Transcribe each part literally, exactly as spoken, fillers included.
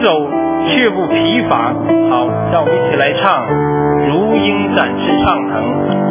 走却不疲乏。好，让我们一起来唱如鹰展翅上腾。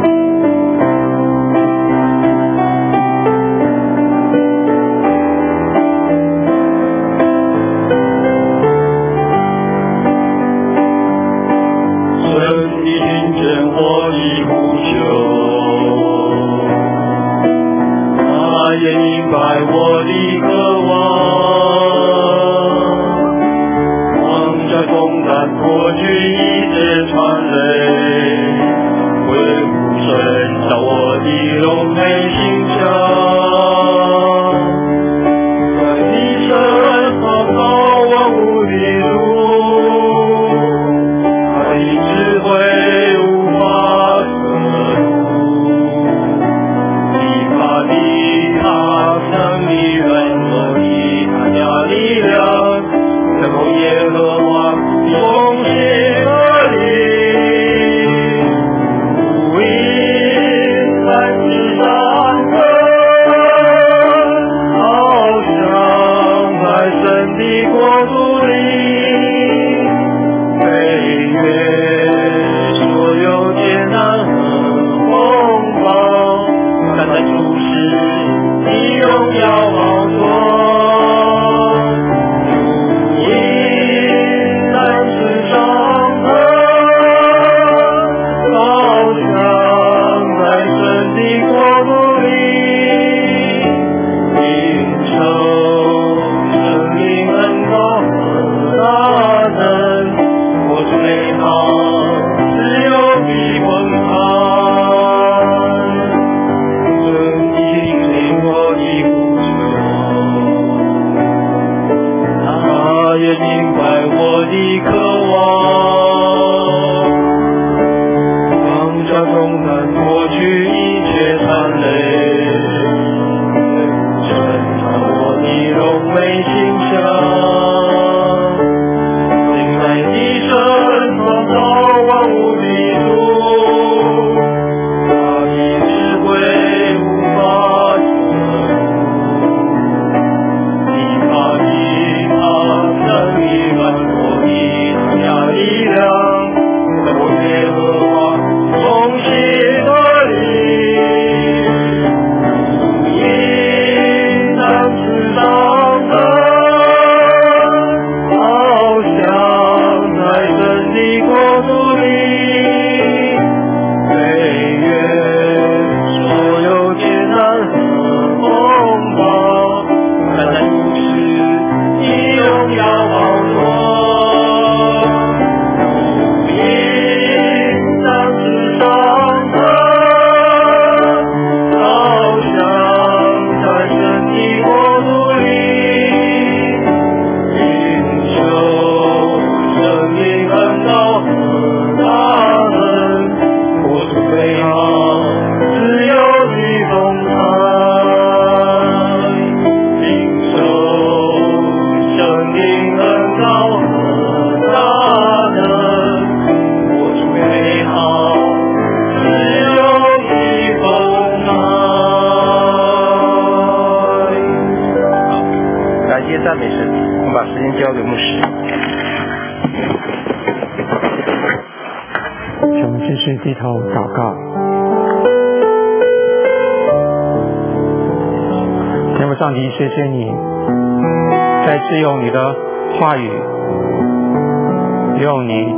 低头祷告。天父上帝，谢谢你再次用你的话语，用你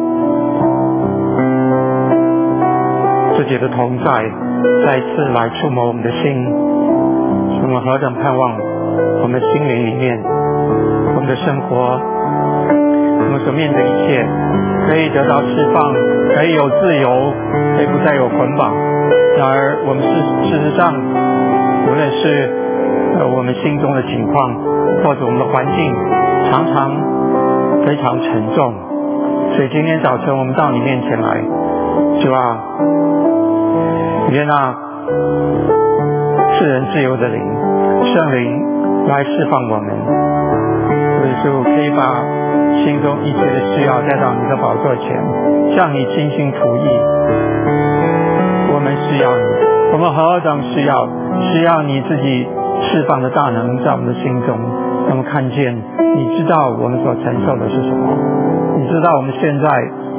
自己的同在，再次来触摸我们的心。我们何等盼望我们心灵里面，我们的生活，我们所面对的一切可以得到释放，可以有自由，可以不再有捆绑。然而我们事事实上，无论是呃我们心中的情况，或者我们的环境，常常非常沉重。所以今天早晨我们到你面前来，主啊，愿那赐人自由的灵，圣灵来释放我们。耶稣可以把心中一切的需要带到你的宝座前，向你倾心吐意。我们需要你，我们何等需要需要你自己释放的大能在我们的心中。我们看见你知道我们所承受的是什么，你知道我们现在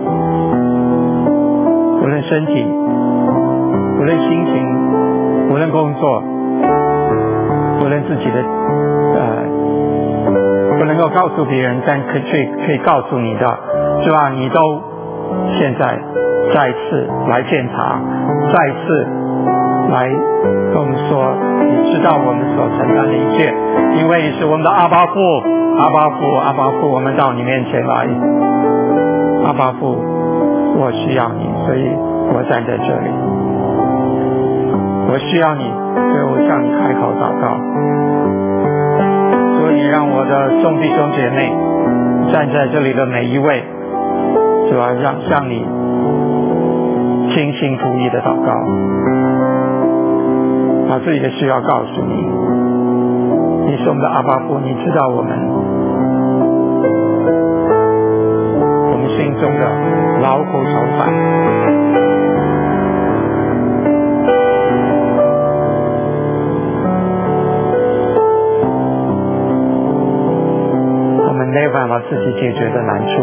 无论身体，无论心情，无论工作，无论自己的呃不能够告诉别人，但可以可以告诉你的，是吧？你都现在再次来检查，再次来跟我们说，你知道我们所承担的一切，因为是我们的阿爸父，阿爸父，阿爸父，我们到你面前来，阿爸父，我需要你，所以我站在这里，我需要你，所以我向你开口祷告。所以让我的众弟兄姐妹站在这里的每一位，是吧？让向你倾心吐意的祷告，把自己的需要告诉你。你是我们的阿爸父，你知道我们我们心中的劳苦愁烦。我们没有办法自己解决的难处，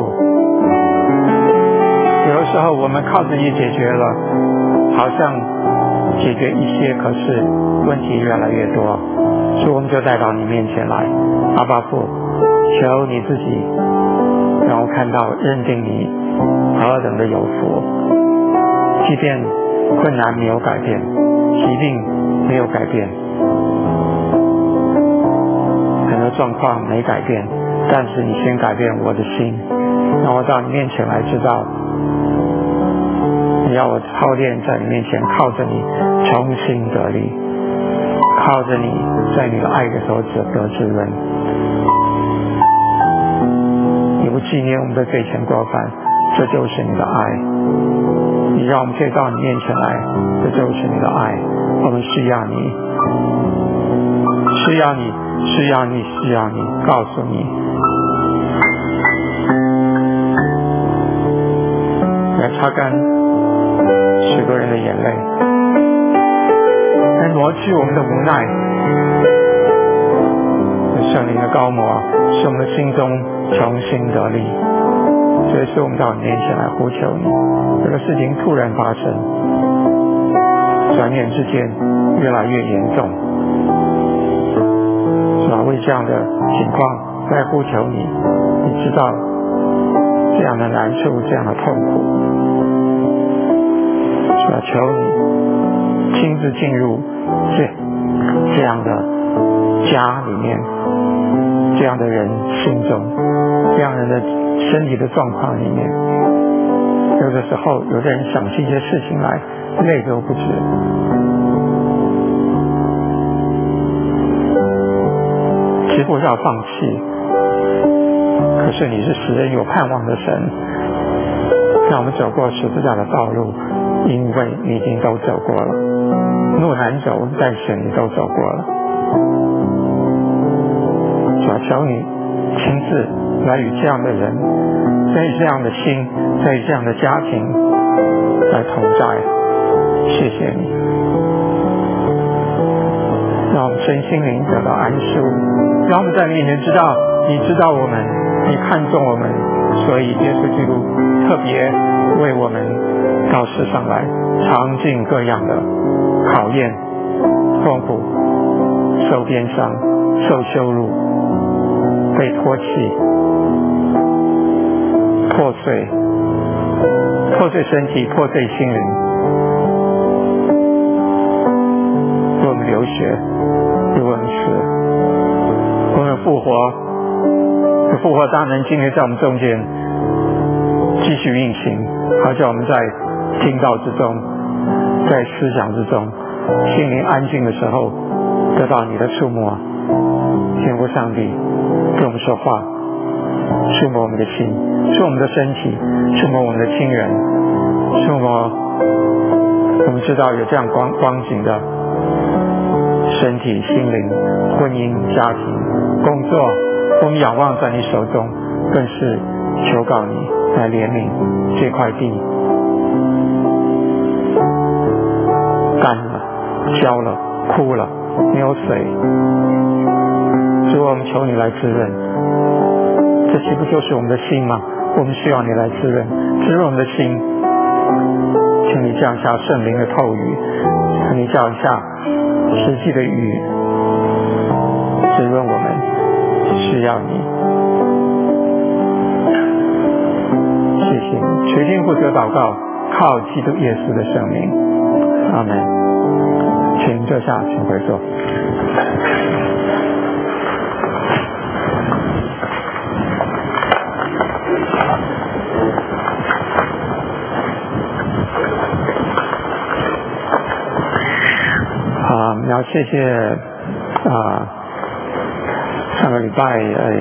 有的时候我们靠自己解决了，好像解决一些，可是问题越来越多，所以我们就带到你面前来。阿爸父，求你自己让我看到认定你何等的有福，即便困难没有改变，疾病没有改变，很多状况没改变，但是你先改变我的心，让我到你面前来知道，你要我操练在你面前，靠着你重新得力，靠着你在你的爱的手指得滋润。你不纪念我们的罪前过犯，这就是你的爱。你让我们可以到你面前来，这就是你的爱。我们需要你，需要你，需要你，需要你，告诉你，来擦干许多人的眼泪，来挪去我们的无奈。圣灵的高摩使我们的心中重新得力，所以是我们到你面前来呼求你。这个事情突然发生，转眼之间越来越严重，是吧？为这样的情况来呼求你，你知道这样的难处，这样的痛苦，是吧？求你亲自进入这这样的家里面，这样的人心中，这样人的身体的状况里面。有的时候有的人想起一些事情来，泪都不止。几乎要放弃，可是你是使人有盼望的神，让我们走过十字架的道路，因为你已经都走过了，路难走，但是你都走过了。求你亲自来与这样的人，在与这样的心，在与这样的家庭来同在。谢谢你，让我们身心灵得到安舒，让我们在你面前知道，你知道我们，你看重我们，所以耶稣基督特别为我们到世上来，尝尽各样的考验、痛苦、受鞭伤、受羞辱、被唾弃、破碎、破碎身体、破碎心灵，为我们流血，为我们死，为我们复活，复活大能今天在我们中间继续运行，好叫我们在听道之中，在思想之中，心灵安静的时候得到你的触摸。天父上帝跟我们说话，触摸我们的心，触摸我们的身体，触摸我们的亲人，触摸我们知道有这样光光景的身体、心灵、婚姻、家庭、工作，我们仰望在你手中，更是求告你来怜悯这块地干了、焦了、枯了，没有水， 主，我们求你来滋润，这岂不就是我们的心吗？我们需要你来滋润，滋润我们的心。请你降下圣灵的透雨，请你降下实际的雨，滋润我们，需要你。谢谢你，垂听父子祷告，靠基督耶稣的圣名，阿门。请坐下，请回座。啊，要谢谢啊，上个礼拜呃，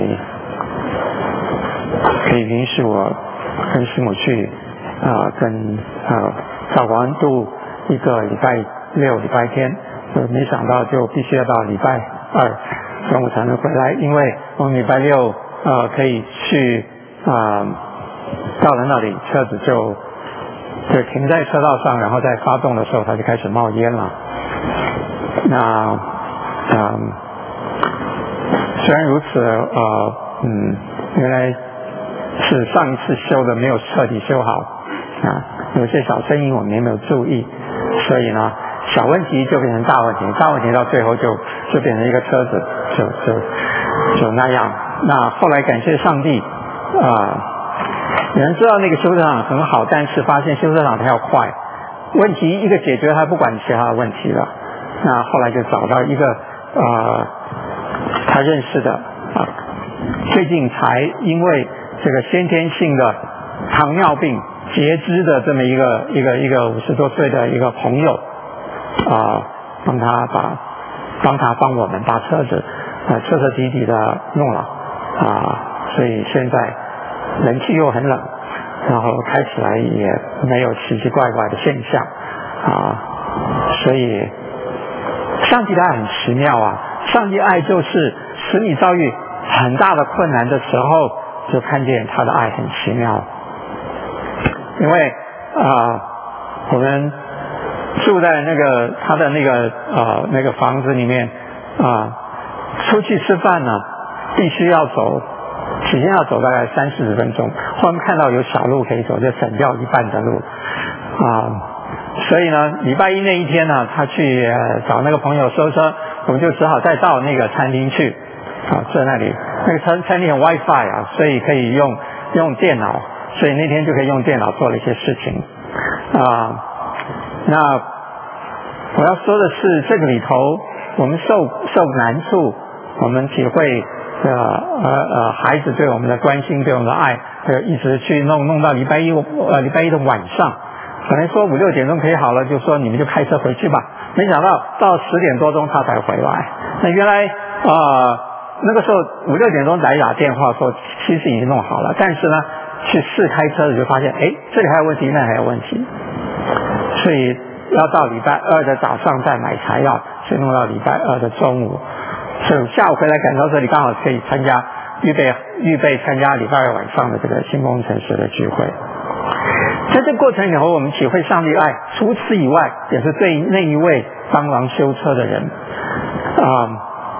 可以允许我跟师母去啊，跟啊找完度一个礼拜六、礼拜天，呃，没想到就必须要到礼拜二中午才能回来，因为我们礼拜六呃可以去啊，到了那里车子就就停在车道上，然后在发动的时候它就开始冒烟了。那嗯，虽然如此，呃嗯，原来是上一次修的没有彻底修好啊，有些小声音我们也没有注意，所以呢，小问题就变成大问题，大问题到最后就就变成一个车子就就就那样。那后来感谢上帝啊、呃，有人知道那个修车厂很好，但是发现修车厂它要快，问题一个解决，它不管其他的问题了。那后来就找到一个呃他认识的啊，最近才因为这个先天性的糖尿病截肢的这么一个一个一个五十多岁的一个朋友啊，帮他把帮他帮我们把车子啊彻彻底底的弄了啊，所以现在冷气又很冷，然后开起来也没有奇奇怪怪的现象啊，所以上帝的爱很奇妙啊！上帝爱就是使你遭遇很大的困难的时候，就看见他的爱很奇妙。因为啊、呃，我们住在那个他的那个呃那个房子里面啊、呃，出去吃饭呢，必须要走，起先要走大概三四十分钟，后面看到有小路可以走，就省掉一半的路啊。呃所以呢，礼拜一那一天呢，他去、呃、找那个朋友收车，我们就只好再到那个餐厅去啊，在那里那个餐餐厅有 WiFi 啊，所以可以用用电脑，所以那天就可以用电脑做了一些事情啊。那我要说的是，这个里头我们受受难处，我们体会呃呃呃孩子对我们的关心，对我们的爱，呃一直去弄弄到礼拜一呃礼拜一的晚上。本来说五六点钟可以好了，就说你们就开车回去吧。没想到到十点多钟他才回来。那原来啊、呃、那个时候五六点钟来打电话说其实已经弄好了，但是呢去试开车子就发现，哎，这里还有问题，那还有问题，所以要到礼拜二的早上再买材料，所以弄到礼拜二的中午。所以下午回来赶到这里，刚好可以参加预备预备参加礼拜二晚上的这个新工程师的聚会。在这个过程以后，我们体会上帝爱。除此以外，也是对那一位帮忙修车的人啊、呃，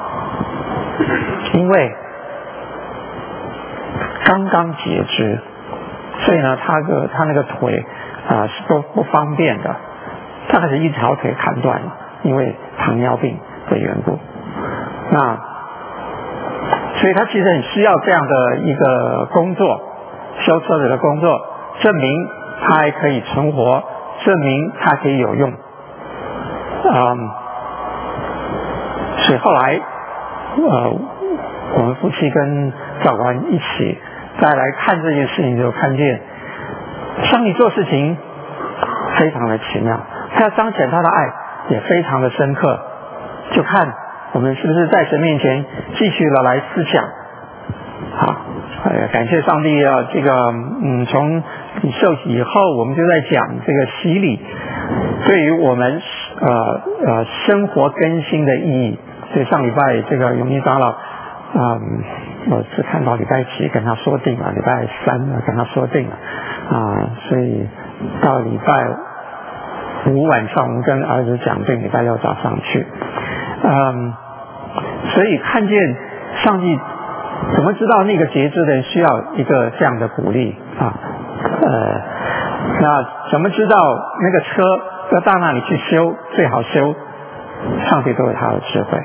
因为刚刚截肢，所以呢，他的他那个腿啊、呃、是不不方便的，大概是一条腿砍断了，因为糖尿病的缘故。那所以他其实很需要这样的一个工作，修车子的工作，证明他还可以存活，证明他可以有用。嗯，所以后来呃，我们夫妻跟教官一起再来看这件事情，就看见上帝做事情非常的奇妙，他要彰显他的爱也非常的深刻，就看我们是不是在神面前继续的来思想。好，呃，感谢上帝啊！这个嗯，从你受洗以后，我们就在讲这个洗礼对于我们呃呃生活更新的意义。所以上礼拜这个永义长老，嗯，我是看到礼拜七跟他说定了，礼拜三跟他说定了啊，所以到礼拜五晚上我们跟儿子讲定，礼拜六早上去，嗯，所以看见上帝怎么知道那个节制的人需要一个这样的鼓励啊？呃，那怎么知道那个车要到那里去修最好修？上帝都有他的智慧。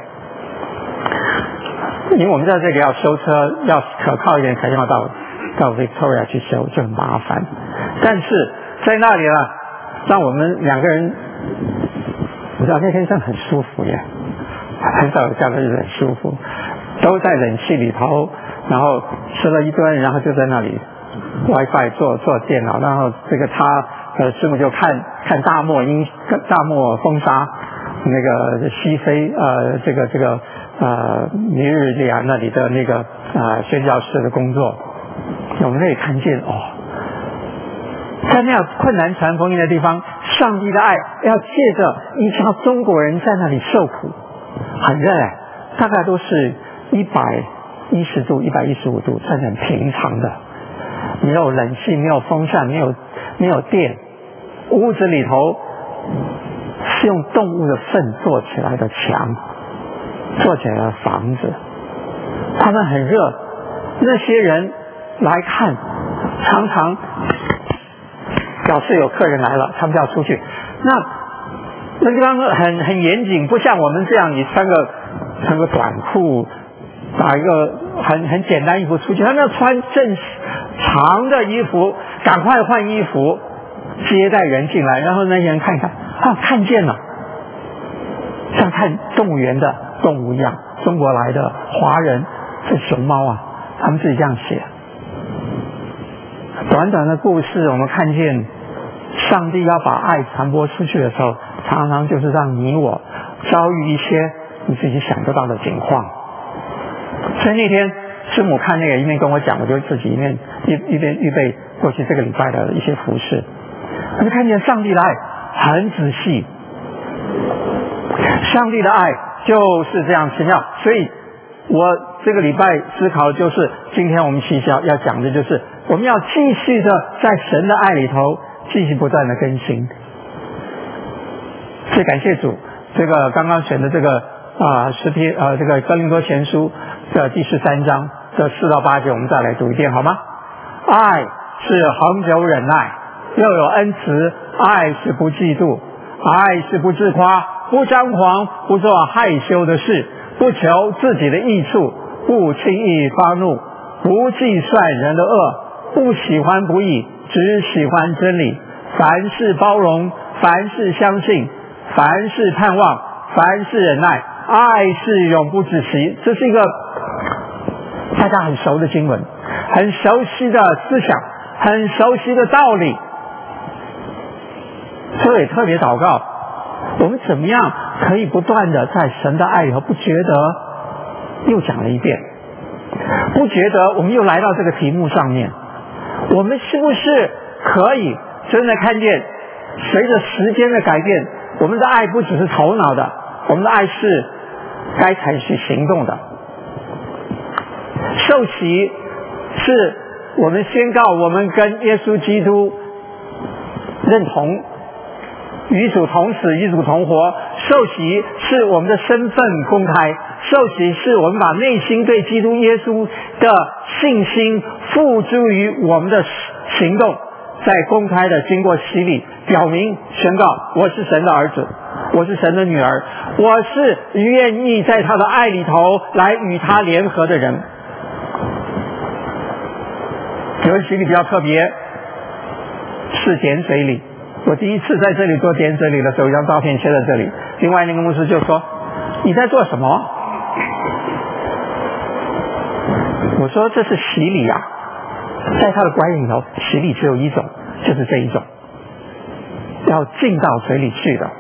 因为我们在这里要修车，要可靠一点，肯定要到到 Victoria 去修，就很麻烦。但是在那里呢，让我们两个人，我知道那天真的很舒服耶，很少有这样的日子很舒服，都在冷气里头，然后吃了一顿，然后就在那里 WiFi 做做电脑，然后这个他呃师傅就看看大漠阴大漠风沙，那个西非呃这个这个呃尼日利亚那里的那个呃宣教士的工作，我们可以看见哦，在那样困难传福音的地方，上帝的爱要借着一家中国人在那里受苦，很热哎，大概都是一百一十度、一百一十五度，算是很平常的，没有冷气，没有风扇，没有没有电，屋子里头是用动物的粪做起来的墙，做起来的房子，他们很热，那些人来看，常常表示有客人来了，他们就要出去。那那地方很很严谨，不像我们这样，你穿个穿个短裤，打一个很很简单衣服出去，他们要穿正长的衣服，赶快换衣服接待人进来，然后那些人看一看，啊，看见了，像看动物园的动物一样，中国来的华人是熊猫啊，他们自己这样写。短短的故事，我们看见上帝要把爱传播出去的时候，常常就是让你我遭遇一些你自己想得到的情况。所以那天师母看那个一面跟我讲，我就自己一面一一边预备过去这个礼拜的一些服事，我就看见上帝的爱很仔细，上帝的爱就是这样奇妙。所以我这个礼拜思考就是今天我们其实要要讲的就是我们要继续的在神的爱里头继续不断的更新。所以感谢主，这个刚刚选的这个啊诗篇呃这个哥林多前书的第十三章的四到八节，我们再来读一遍好吗？爱是恒久忍耐，又有恩慈；爱是不嫉妒，爱是不自夸，不张狂，不做害羞的事，不求自己的益处，不轻易发怒，不计算人的恶，不喜欢不义，只喜欢真理。凡事包容，凡事相信，凡事盼望，凡事忍耐。爱是永不止息。这是一个大家很熟的经文，很熟悉的思想，很熟悉的道理。所以特别祷告，我们怎么样可以不断的在神的爱里头，不觉得又讲了一遍，不觉得我们又来到这个题目上面，我们是不是可以真的看见随着时间的改变，我们的爱不只是头脑的，我们的爱是该采取行动的。受洗是我们宣告我们跟耶稣基督认同，与主同死，与主同活。受洗是我们的身份公开，受洗是我们把内心对基督耶稣的信心付诸于我们的行动，在公开的经过洗礼表明宣告我是神的儿子，我是神的女儿，我是愿意在他的爱里头来与他联合的人。有人洗礼比较特别，是点水礼。我第一次在这里做点水礼的时候，一张照片贴在这里，另外那个牧师就说你在做什么？我说这是洗礼啊，在他的观念里头，洗礼只有一种，就是这一种，要进到水里去的。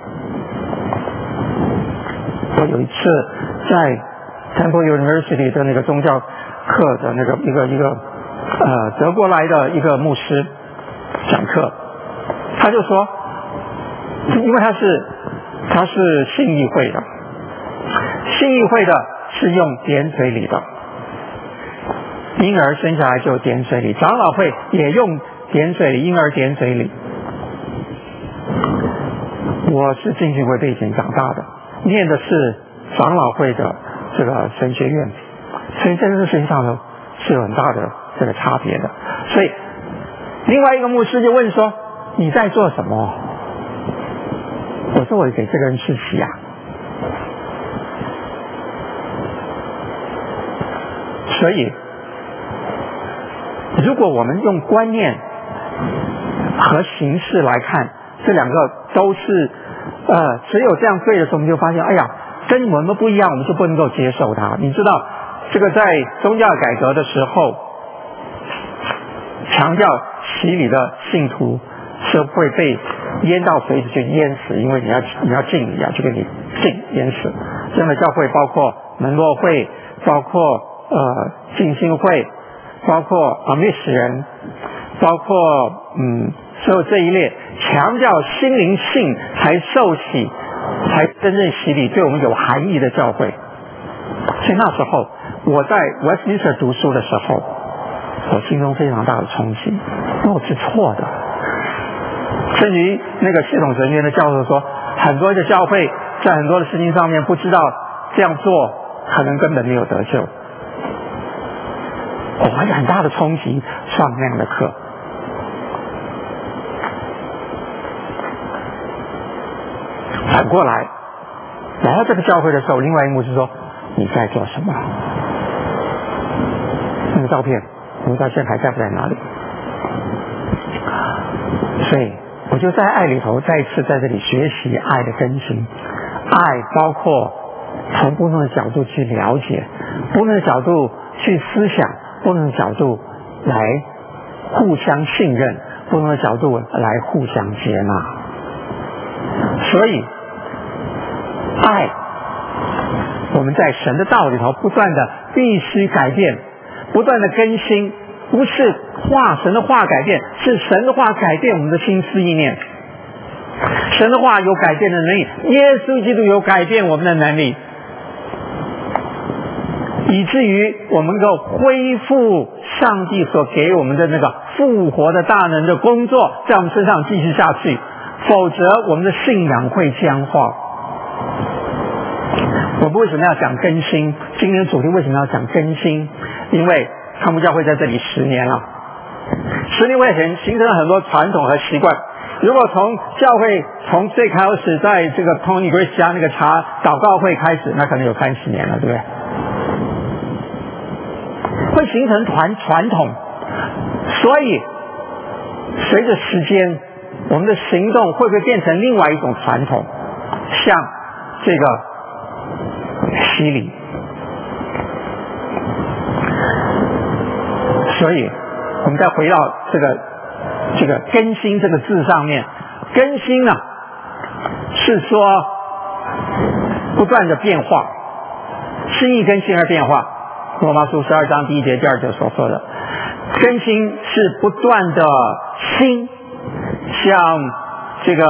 我有一次在 Temple University 的那个宗教课的那个一个一个呃德国来的一个牧师讲课，他就说，因为他是他是信义会的，信义会的是用点水礼的，婴儿生下来就点水礼，长老会也用点水礼，婴儿点水礼。我是浸信会背景长大的，念的是长老会的这个神学院， 所以在这个事情上头是有很大的这个差别的。所以另外一个牧师就问说，你在做什么？我说我给这个人吃席啊。所以如果我们用观念和形式来看，这两个都是呃，只有这样对的时候，我们就发现，哎呀，跟我们不一样，我们就不能够接受它。你知道，这个在宗教改革的时候，强调洗礼的信徒是会被淹到水里去淹死，因为你要你要敬礼啊，就给你敬淹死。这样的教会包括门诺会，包括呃浸信会，包括阿密使人，包括嗯所有这一列强调心灵性才受洗才真正洗礼对我们有含义的教会。所以那时候我在 Westminster 读书的时候，我心中非常大的冲击，因为我是错的。甚至于那个系统神学的教授说，很多的教会在很多的事情上面不知道这样做可能根本没有得救。我怀着很大的冲击上那样的课。反过来来到这个教会的时候，另外一幕是说，你在做什么？那个照片我们到现在还在不在哪里？所以我就在爱里头再一次在这里学习爱的根性。爱包括从不同的角度去了解，不同的角度去思想，不同的角度来互相信任，不同的角度来互相接纳。所以爱我们在神的道里头不断的必须改变，不断的更新，不是话神的话改变，是神的话改变我们的心思意念。神的话有改变的能力，耶稣基督有改变我们的能力，以至于我们能够恢复上帝所给我们的那个复活的大能的工作在我们身上继续下去，否则我们的信仰会僵化。我们为什么要讲更新？今天的主题为什么要讲更新？因为康复教会在这里十年了，十年以前形成了很多传统和习惯。如果从教会从最开始在这个 Tony Grace 家那个茶祷告会开始，那可能有三十年了，对不对？会形成传传统，所以随着时间，我们的行动会不会变成另外一种传统？像这个洗礼。所以我们再回到这个这个更新这个字上面，更新呢是说不断的变化，是一更新而变化。罗马书十二章第一节第二节所说的更新是不断的新，像这个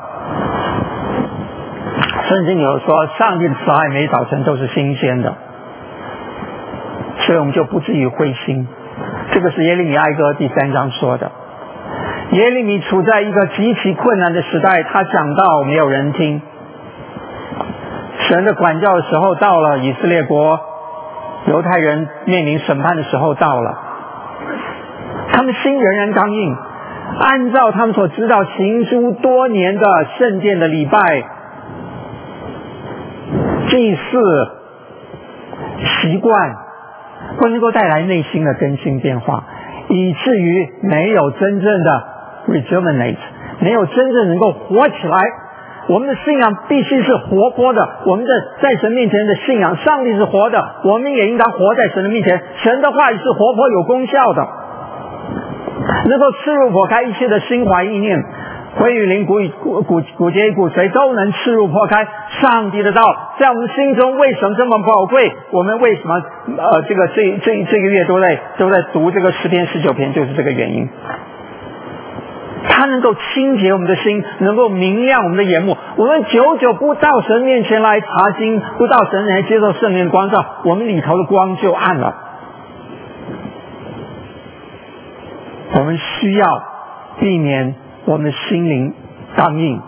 圣经有说上帝的慈爱每早晨都是新鲜的，所以我们就不至于灰心。这个是耶利米哀歌第三章说的。耶利米处在一个极其困难的时代，他讲到没有人听，神的管教的时候到了，以色列国犹太人面临审判的时候到了，他们心仍然刚硬，按照他们所知道行诸多年的圣殿的礼拜祭祀习惯不能够带来内心的更新变化，以至于没有真正的 rejuvenate， 没有真正能够活起来。我们的信仰必须是活泼的，我们的在神面前的信仰，上帝是活的，我们也应当活在神的面前。神的话语是活泼有功效的，能够刺入破开一切的心怀意念，魂与灵、骨与骨骨骨节与骨髓都能刺入破开上帝的道，在我们心中为什么这么宝贵？我们为什么呃这个这这这个月都在都在读这个诗篇十九篇，就是这个原因。它能够清洁我们的心，能够明亮我们的眼目。我们久久不到神面前来查经，不到神来接受圣灵光照，我们里头的光就暗了。我们需要避免我们的心灵刚硬。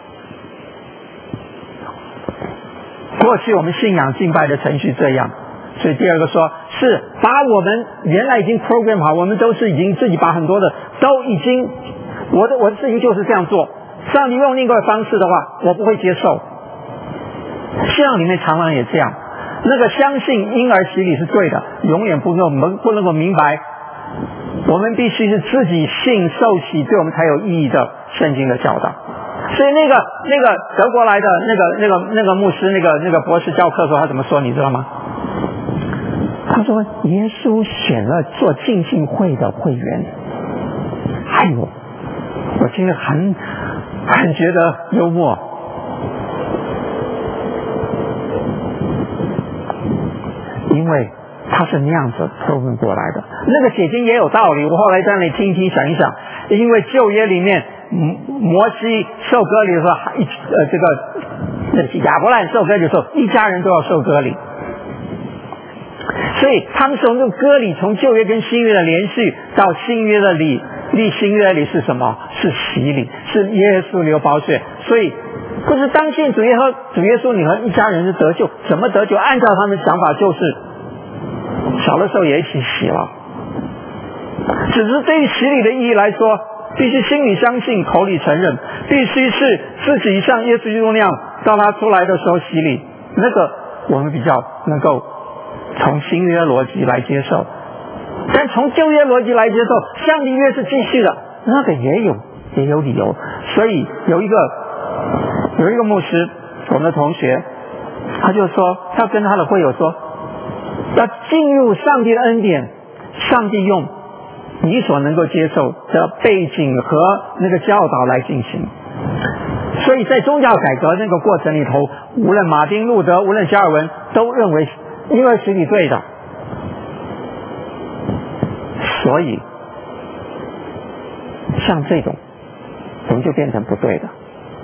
过去我们信仰敬拜的程序这样， 所以第二个说是把我们原来已经 program 好，我们都是已经自己把很多的都已经，我的我的事情就是这样做。上帝用另外的方式的话，我不会接受。信仰里面常常也这样，那个相信婴儿洗礼是对的，永远不能够不能够明白，我们必须是自己信受洗，对我们才有意义的圣经的教导。所以那个那个德国来的那个那个那个牧师，那个那个博士教课的时候，他怎么说你知道吗？他说耶稣选了做浸信会的会员。哎呦，我听了很很觉得幽默。因为他是那样子 proven 过来的，那个解经也有道理。我后来在那里听一听想一想，因为旧约里面摩西受割礼的时候，一呃这个亚伯兰受割礼的时候，一家人都要受割礼，所以他们从这个割礼，从旧约跟新约的连续到新约的礼，立新约的礼是什么？是洗礼，是耶稣流宝血。所以不是当信主耶稣，主耶稣你和一家人是得救，怎么得救？按照他们的想法就是小的时候也一起洗了，只是对于洗礼的意义来说，必须心里相信，口里承认，必须是自己像耶稣基督那样，到他出来的时候洗礼，那个我们比较能够从新约逻辑来接受。但从旧约逻辑来接受，上帝约是继续的，那个也有也有理由。所以有一个有一个牧师，我们的同学，他就说，他跟他的会友说，要进入上帝的恩典，上帝用你所能够接受的背景和那个教导来进行。所以在宗教改革那个过程里头，无论马丁路德，无论加尔文，都认为婴儿洗礼对的。所以像这种我们就变成不对的。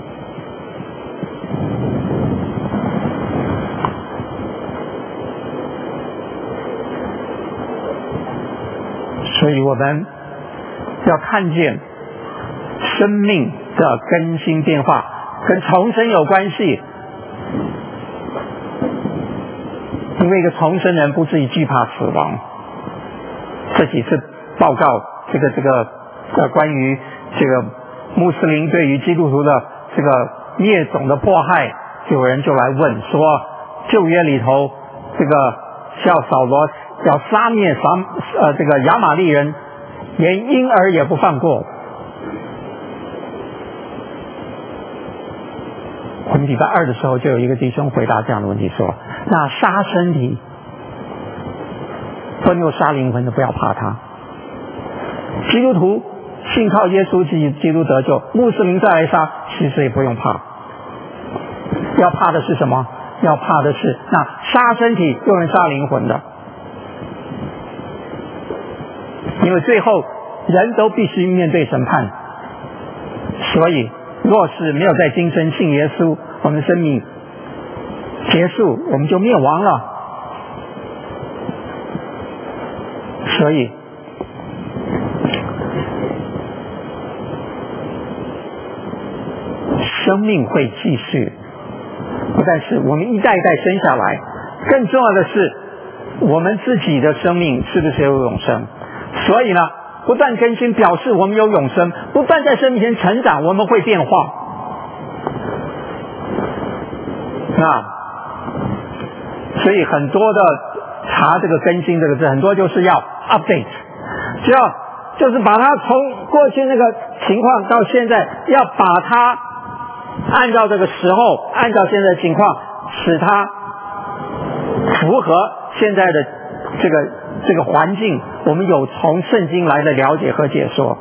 所以我们要看见生命的更新变化跟重生有关系，因为一个重生人不至于惧怕死亡。这几次报告这个这个呃关于这个穆斯林对于基督徒的这个灭种的迫害，有人就来问说，旧约里头这个叫扫罗要杀灭撒呃这个亚玛利人，连婴儿也不放过。我们礼拜二的时候就有一个弟兄回答这样的问题说，那杀身体不能杀灵魂的，不要怕他。基督徒信靠耶稣基基督得救，穆斯林再来杀，其实也不用怕。要怕的是什么？要怕的是那杀身体又能杀灵魂的。因为最后人都必须面对审判，所以若是没有在今生信耶稣，我们生命结束，我们就灭亡了。所以生命会继续，不但是我们一代一代生下来，更重要的是我们自己的生命是不是有永生。所以呢，不断更新表示我们有永生，不断在生命前成长，我们会变化啊。所以很多的查这个更新这个字，很多就是要 update， 就要就是把它从过去那个情况到现在，要把它按照这个时候，按照现在的情况，使它符合现在的这个这个环境，我们有从圣经来的了解和解说。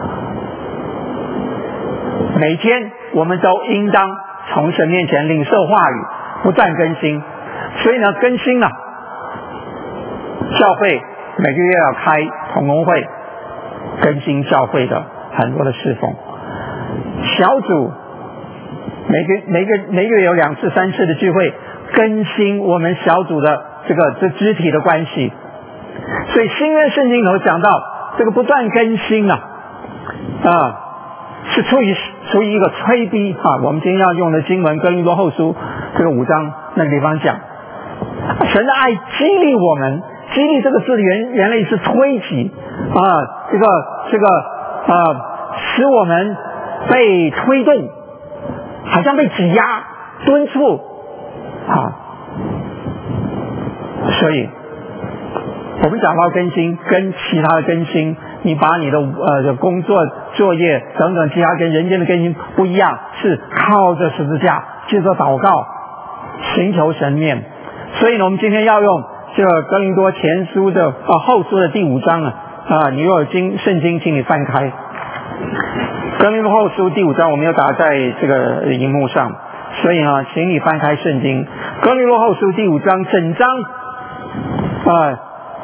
每天我们都应当从神面前领受话语，不断更新。所以呢，更新了，教会每个月要开同工会，更新教会的很多的侍奉。小组每个每个每个月有两次三次的聚会，更新我们小组的这个这肢体的关系。所以新约圣经里头讲到这个不断更新啊，啊，是出于出于一个催逼啊。我们今天要用的经文哥林多后书这个五章那个地方讲， 神的爱激励我们，激励这个字原原来是推挤啊，这个这个啊，使我们被推动，好像被挤压、敦促啊。所以，我们讲到更新，跟其他的更新，你把你的呃工作、作业等等其他跟人间的更新不一样，是靠着十字架，借着祷告，寻求神面。所以呢，我们今天要用这个哥林多前书的啊后书的第五章啊啊，你若有经圣经，请你翻开哥林多后书第五章，我们要打在这个荧幕上，所以呢，请你翻开圣经哥林多后书第五章，整章啊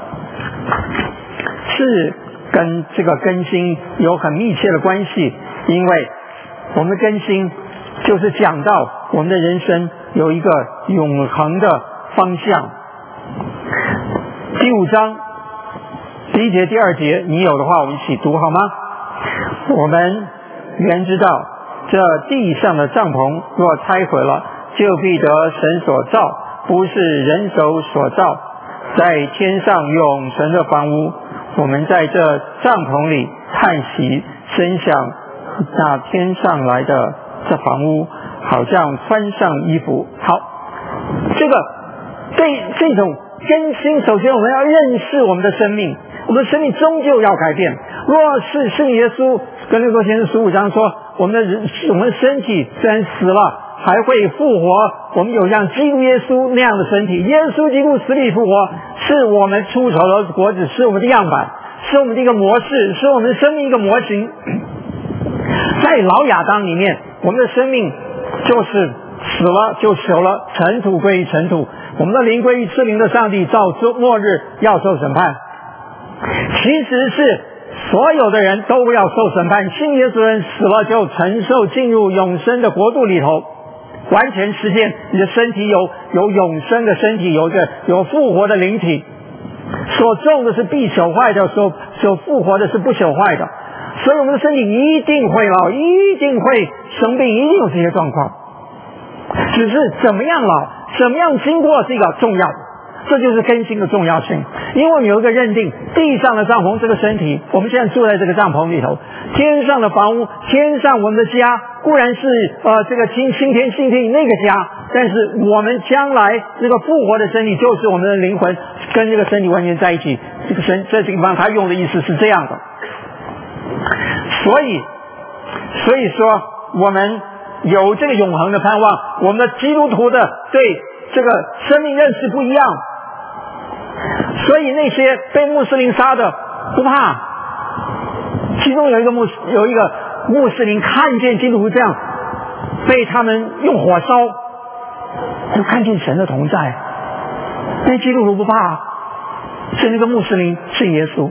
是跟这个更新有很密切的关系，因为我们的更新就是讲到我们的人生有一个永恒的方向。第五章第一节第二节，你有的话我们一起读好吗？我们原知道这地上的帐篷若拆毁了，就必得神所造，不是人手所造，在天上永存的房屋。我们在这帐篷里叹息，深想那天上来的这房屋，好像穿上衣服。好，这个对这种更新，首先我们要认识我们的生命，我们的生命终究要改变。若是圣耶稣跟那个前十五章说，我们的人我们的身体虽然死了，还会复活，我们有像基督耶稣那样的身体。耶稣基督死里复活，是我们出手的果子，是我们的样板，是我们的一个模式，是我们的生命一个模型。在老亚当里面，我们的生命就是死了就死了，尘土归于尘土，我们的灵归于赐灵的上帝，到末日要受审判。其实是所有的人都要受审判，信耶稣人死了就承受进入永生的国度里头，完全实现你的身体有有永生的身体，有一个有复活的灵体。所种的是必朽坏的，所所复活的是不朽坏的。所以我们的身体一定会老，一定会生病，一定有这些状况。只是怎么样老，怎么样经过这个重要，这就是更新的重要性。因为我们有一个认定，地上的帐篷这个身体，我们现在住在这个帐篷里头，天上的房屋，天上我们的家固然是呃这个新新天新地那个家，但是我们将来这个复活的身体就是我们的灵魂跟这个身体完全在一起。这个神这地方他用的意思是这样的。所以所以说我们有这个永恒的盼望，我们的基督徒的对这个生命认识不一样，所以那些被穆斯林杀的不怕。其中有一个穆有一个穆斯林看见基督徒这样被他们用火烧，就看见神的同在，那基督徒不怕，是那个穆斯林信耶稣。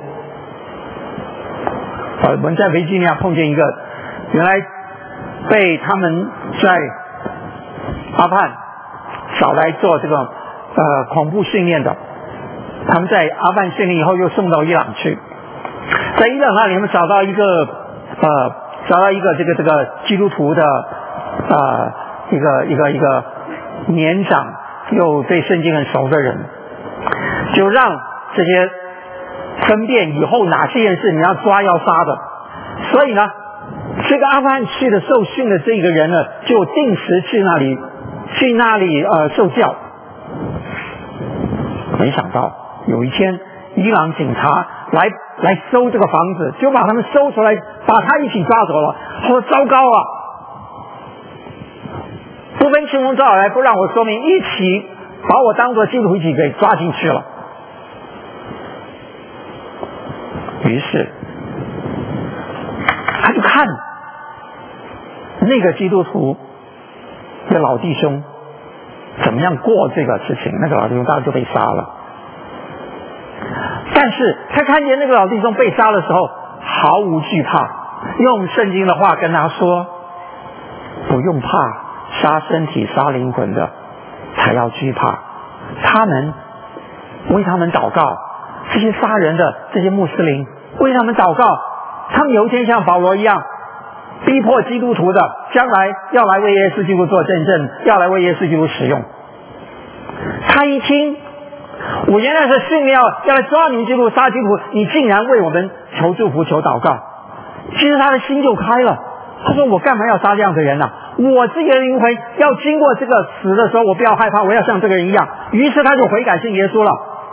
我们在维吉尼亚碰见一个原来被他们在阿富汗找来做这个呃恐怖训练的，他们在阿富汗训练以后又送到伊朗去，在伊朗那里他们找到一个呃找到一个这个这个基督徒的呃一个一个一个年长又对圣经很熟的人，就让这些分辨以后哪些人是你要抓要杀的。所以呢，这个阿富汗去的受训的这个人呢，就定时去那里去那里呃受教。没想到有一天伊朗警察来来搜这个房子，就把他们搜出来，把他一起抓走了。他说糟糕啊，不分青红皂白，不让我说明，一起把我当作基督徒一起给抓进去了。于是他就看那个基督徒的老弟兄怎么样过这个事情，那个老弟兄当然就被杀了。但是他看见那个老弟兄被杀的时候毫无惧怕，用圣经的话跟他说，不用怕，杀身体杀灵魂的才要惧怕。他们为他们祷告，这些杀人的这些穆斯林为他们祷告，他们有一天像保罗一样逼迫基督徒的将来要来为耶稣基督做见证，要来为耶稣基督使用。他一听我原来是训要要来抓你们基督徒杀基督徒，你竟然为我们求祝福求祷告。其实他的心就开了，他说我干嘛要杀这样的人呢、啊？我自己的灵魂要经过这个死的时候，我不要害怕，我要像这个人一样。于是他就悔改信耶稣了。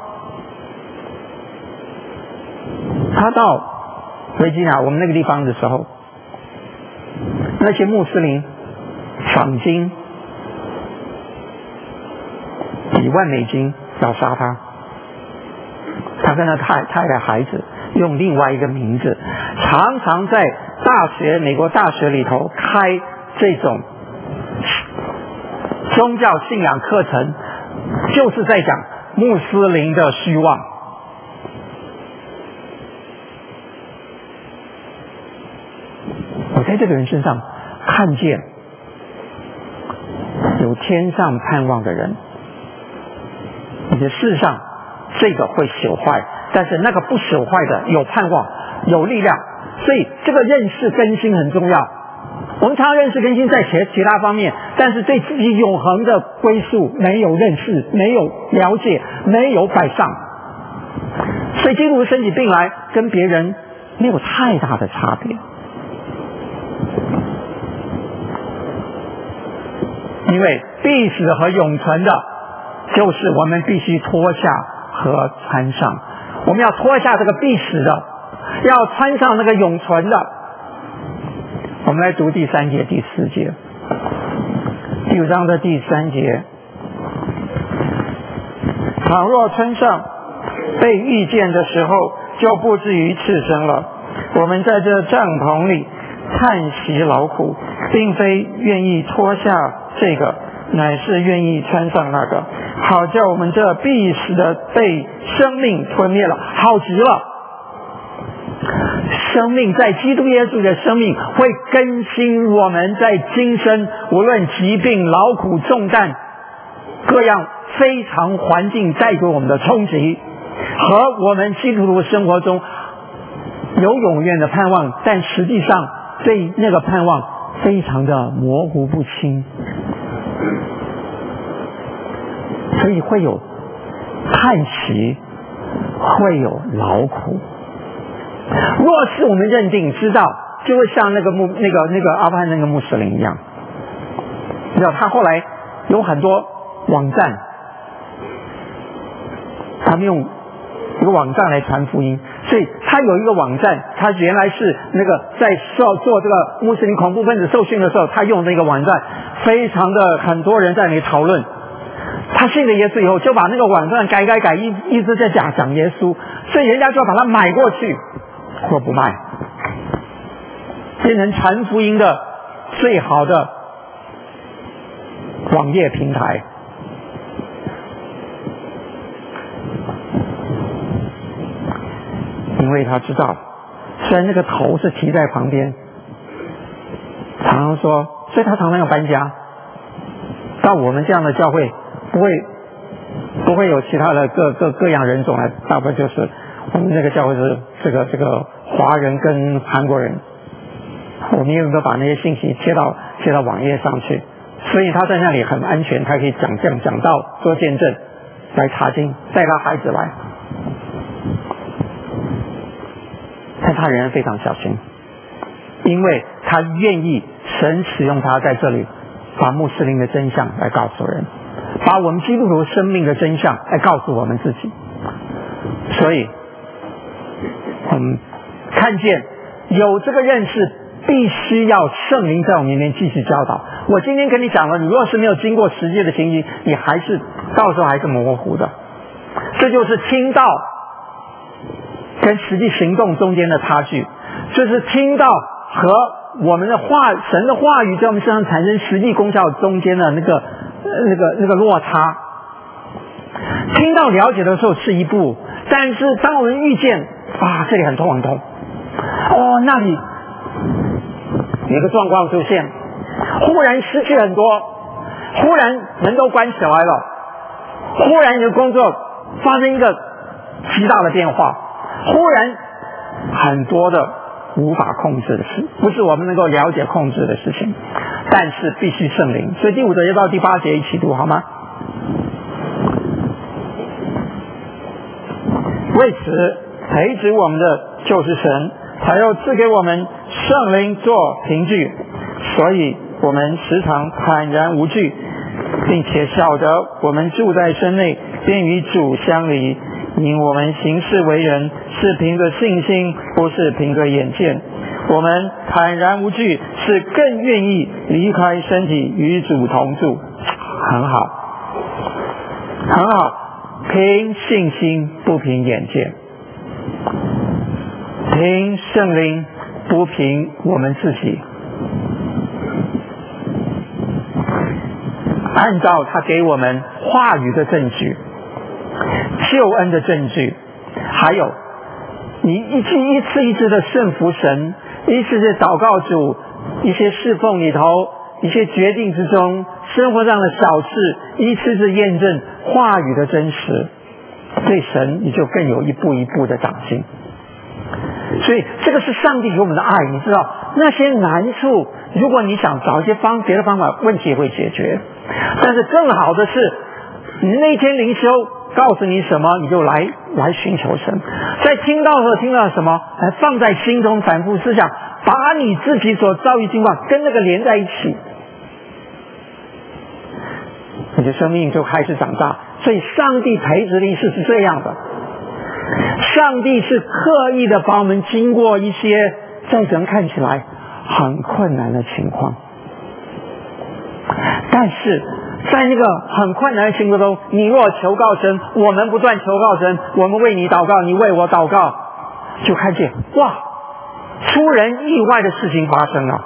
他到维吉尼亚我们那个地方的时候，那些穆斯林赏金几万美金要杀他，他跟他太太太孩子用另外一个名字，常常在大学美国大学里头开这种宗教信仰课程，就是在讲穆斯林的虚妄。我在这个人身上看见有天上盼望的人，你的世上这个会朽坏，但是那个不朽坏的有盼望有力量，所以这个认识更新很重要。我们常常认识更新在其其他方面，但是对自己永恒的归宿没有认识，没有了解，没有摆上，所以基督徒身体病来跟别人没有太大的差别。因为必死和永存的就是我们必须脱下和穿上，我们要脱下这个必死的，要穿上那个永存的。我们来读第三节第四节，第五章的第三节，倘若穿上被遇见的时候，就不至于赤身了。我们在这帐篷里叹息劳苦，并非愿意脱下这个，乃是愿意穿上那个，好叫我们这必死的被生命吞灭了。好极了，生命在基督耶稣的生命会更新我们在今生，无论疾病劳苦重担各样非常环境带给我们的冲击，和我们基督徒生活中有永远的盼望，但实际上对那个盼望非常的模糊不清，所以会有叹息，会有劳苦。若是我们认定知道，就会像那个穆那个那个阿富汗那个穆斯林一样，你知道他后来有很多网站，他们用一个网站来传福音，所以他有一个网站，他原来是那个在受做这个穆斯林恐怖分子受训的时候，他用那个网站，非常的很多人在那里讨论。他信了耶稣以后，就把那个网站改改改，一一直在讲讲耶稣，所以人家就要把它买过去，或不卖，变成传福音的最好的网页平台。因为他知道，虽然那个头是提在旁边，常常说，所以他常常要搬家。到我们这样的教会，不会不会有其他的各各各样人种来，大部分就是我们那个教会是这个这个华人跟韩国人，我们有没有把那些信息贴到贴到网页上去？所以他在那里很安全，他可以讲讲讲道做见证，来查经，带他孩子来。但他仍然非常小心，因为他愿意神使用他在这里把穆斯林的真相来告诉人，把我们基督徒生命的真相来告诉我们自己。所以我们看见有这个认识，必须要圣灵在我们里面继续教导。我今天跟你讲了，你若是没有经过实际的情形，你还是到时候还是模糊的。这就是听到跟实际行动中间的差距，就是听到和我们的话，神的话语在我们身上产生实际功效中间的那个、那个、那个落差。听到了解的时候是一步，但是当我们遇见啊，这里很痛很痛，哦，那里有个状况出现，忽然失去很多，忽然门都关起来了，忽然你的工作发生一个极大的变化。忽然很多的无法控制的事，不是我们能够了解控制的事情，但是必须圣灵。所以第五节到第八节一起读好吗？ 为此培植我们的就是神，他又赐给我们圣灵做凭据，所以我们时常坦然无惧，并且晓得我们住在身内，便与主相离，因我们行事为人是凭着信心，不是凭着眼见。我们坦然无惧，是更愿意离开身体与主同住。很好，很好，凭信心不凭眼见，凭圣灵不凭我们自己，按照他给我们话语的证据，救恩的证据，还有你一次一次一次的顺服神，一次次祷告主，一些侍奉里头，一些决定之中，生活上的小事，一次次验证话语的真实，对神你就更有一步一步的长进。所以这个是上帝给我们的爱，你知道那些难处，如果你想找一些方别的方法，问题也会解决。但是更好的是，你那天灵修告诉你什么，你就来来寻求神，在听到和听到什么，来放在心中反复思想，把你自己所遭遇境况跟那个连在一起，你的生命就开始长大。所以上帝培植灵是是这样的，上帝是刻意的把我们经过一些在人看起来很困难的情况，但是在那个很困难的情况中，你若求告神，我们不断求告神，我们为你祷告，你为我祷告，就看见哇，出人意外的事情发生了。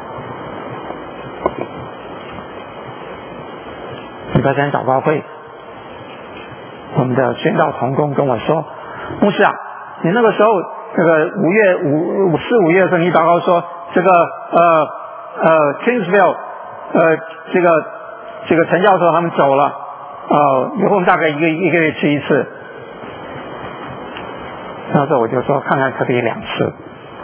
礼拜三祷告会，我们的宣道同工跟我说，牧师啊，你那个时候这个五月五五四五月份你祷告说这个呃呃 Kingsville 呃这个这个陈教授他们走了，呃以后我们大概一个一个月去一次。那时候我就说看看可不可以两次。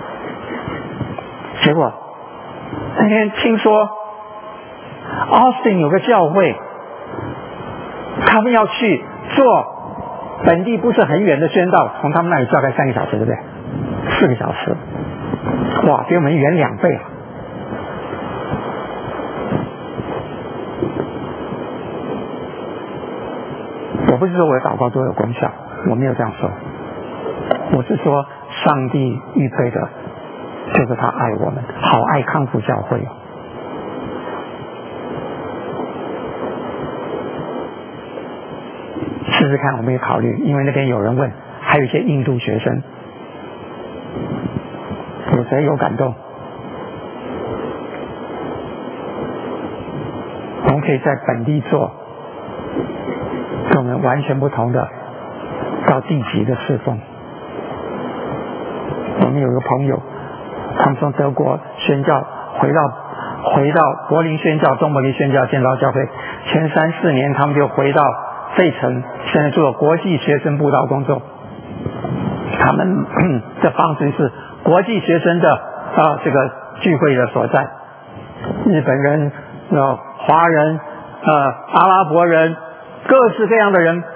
结果那天听说 Austin 有个教会，他们要去做本地不是很远的宣道，从他们那里大概三个小时，对不对？四个小时，哇，比我们远两倍啊！我不是说我的祷告都有功效，我没有这样说，我是说上帝预备的就是他爱我们，好爱康复教会哦。试试看，我们也考虑，因为那边有人问，还有一些印度学生，有谁有感动？我们可以在本地做，跟我们完全不同的到地级的侍奉。我们有个朋友，他们从德国宣教回到回到柏林宣教，东柏林宣教建造教会，前三四年他们就回到费城，现在做国际学生布道工作。他们的方式是国际学生的啊这个聚会的所在，日本人、呃华人、呃阿拉伯人，各式各样的人。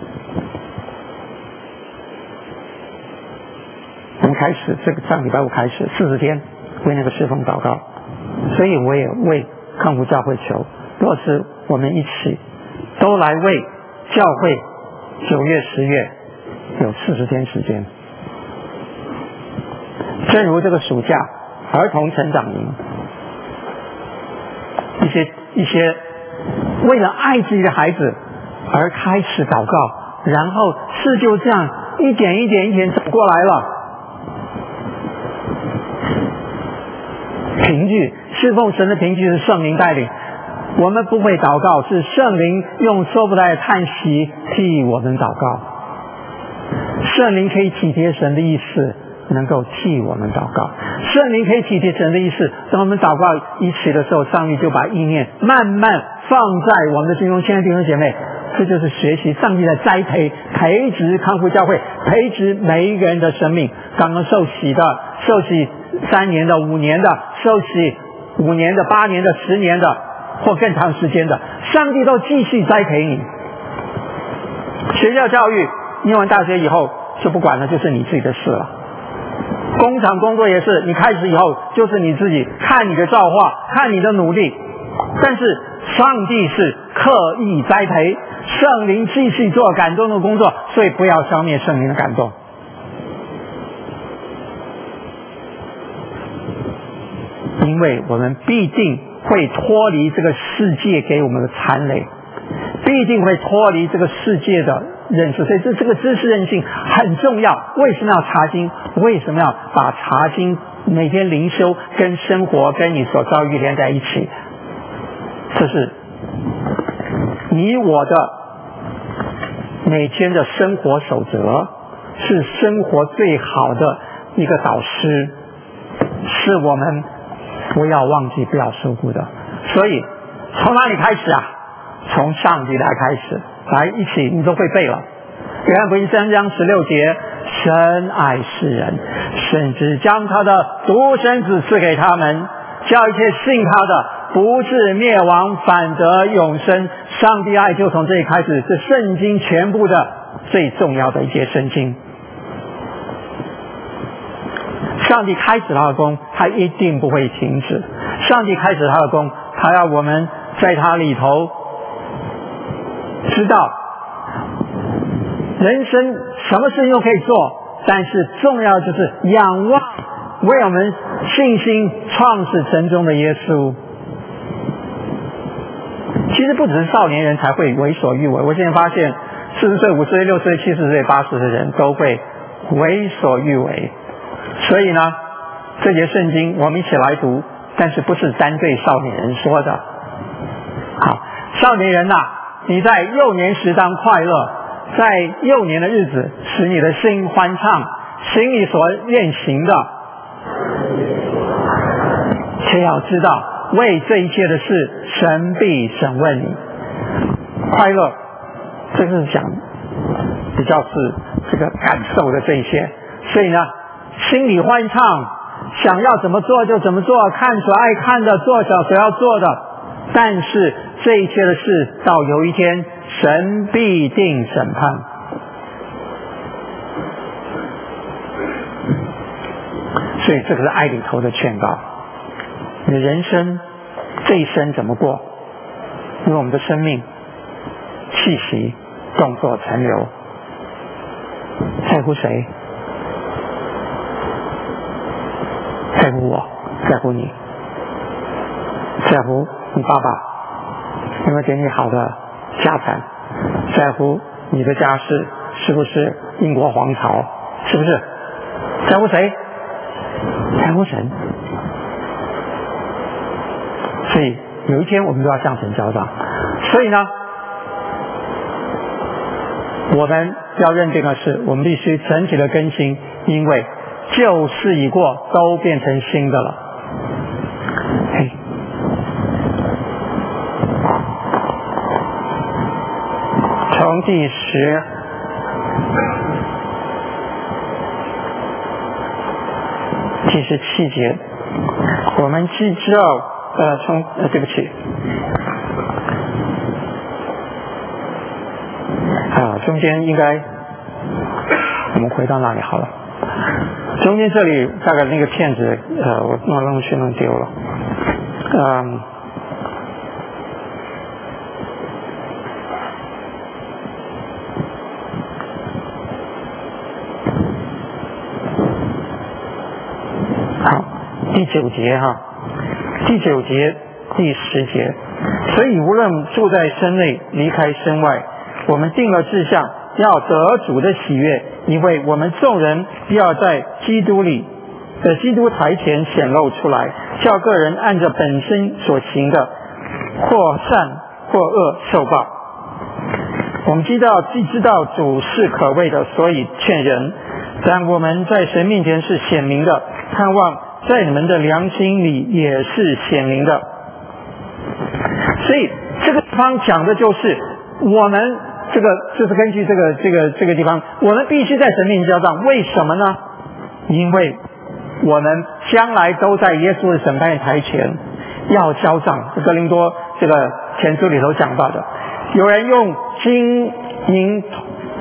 我们开始这个上礼拜五开始四十天为那个侍奉祷告，所以我也为康复教会求，若是我们一起都来为教会九月十月有四十天时间，正如这个暑假儿童成长营，一些一些为了爱自己的孩子而开始祷告，然后事就这样一点一点一点走过来了。凭据侍奉神的凭据是圣灵带领，我们不会祷告，是圣灵用说不来的叹息替我们祷告。圣灵可以体贴神的意思，能够替我们祷告。圣灵可以体贴神的意思，当我们祷告一起的时候，上帝就把意念慢慢放在我们的心中。亲爱的弟兄姐妹，这就是学习上帝的栽培、培植康复教会，培植每一个人的生命。刚刚受洗的，受洗三年的、五年的，受洗五年的、八年的、十年的，或更长时间的，上帝都继续栽培你。学校教育，念完大学以后， 就不管了，就是你自己的事了。工厂工作也是，你开始以后就是你自己，看你的造化，看你的努力。但是上帝是刻意栽培，圣灵继续做感动的工作，所以不要消灭圣灵的感动。因为我们必定会脱离这个世界给我们的残累，必定会脱离这个世界的认识，所以这这个知识韧性很重要。为什么要查经？为什么要把查经每天灵修跟生活跟你所遭遇连在一起？这是你我的每天的生活守则，是生活最好的一个导师，是我们不要忘记不要疏忽的。所以从哪里开始啊？从上帝来开始，来一起你都会背了。约翰福音三章十六节，神爱世人，甚至将他的独生子赐给他们，叫一切信他的不至灭亡，反得永生。上帝爱就从这里开始，是圣经全部的最重要的一节圣经。上帝开始他的工，他一定不会停止。上帝开始他的工，他要我们在他里头知道人生什么事情都可以做，但是重要就是仰望为我们信心创始成终的耶稣。其实不只是少年人才会为所欲为，我现在发现四十岁、五十岁、六十岁、七十岁、八十岁的人都会为所欲为。所以呢，这节圣经我们一起来读，但是不是单对少年人说的。好，少年人啊，你在幼年时当快乐，在幼年的日子使你的心欢畅，行你所愿行的，却要知道为这一切的事神必审问你。快乐这是讲比较是这个感受的这一些，所以呢心里欢畅，想要怎么做就怎么做，看所爱看的，做小所要做的。但是这一切的事到有一天神必定审判。所以这个是爱里头的劝告。你的人生这一生怎么过，因为我们的生命气息动作残留在乎谁？在乎我，在乎你，在乎你爸爸有没有给你好的家产，在乎你的家世是不是英国皇朝，是不是？在乎谁？在乎神。所以有一天我们都要向神交账。所以呢，我们要认定的是，我们必须整体的更新，因为旧事已过，都变成新的了。嘿，从第十第十七节，我们既知道，呃，从呃，对不起，啊，中间应该我们回到那里好了。中间这里大概那个片子，呃，我弄弄去弄丢了，嗯。好，第九节哈，第九节、第十节，所以无论住在身内，离开身外，我们定了志向，要得主的喜悦。因为我们众人要在基督里的基督台前显露出来，叫个人按着本身所行的，或善或恶受报。我们知道既知道主是可畏的，所以劝人，但我们在神面前是显明的，盼望在你们的良心里也是显明的。所以这个地方讲的就是我们这个就是根据这个这个这个地方，我们必须在神面前交账。为什么呢？因为我们将来都在耶稣的审判台前要交账。哥林多这个前书里头讲到的，有人用金银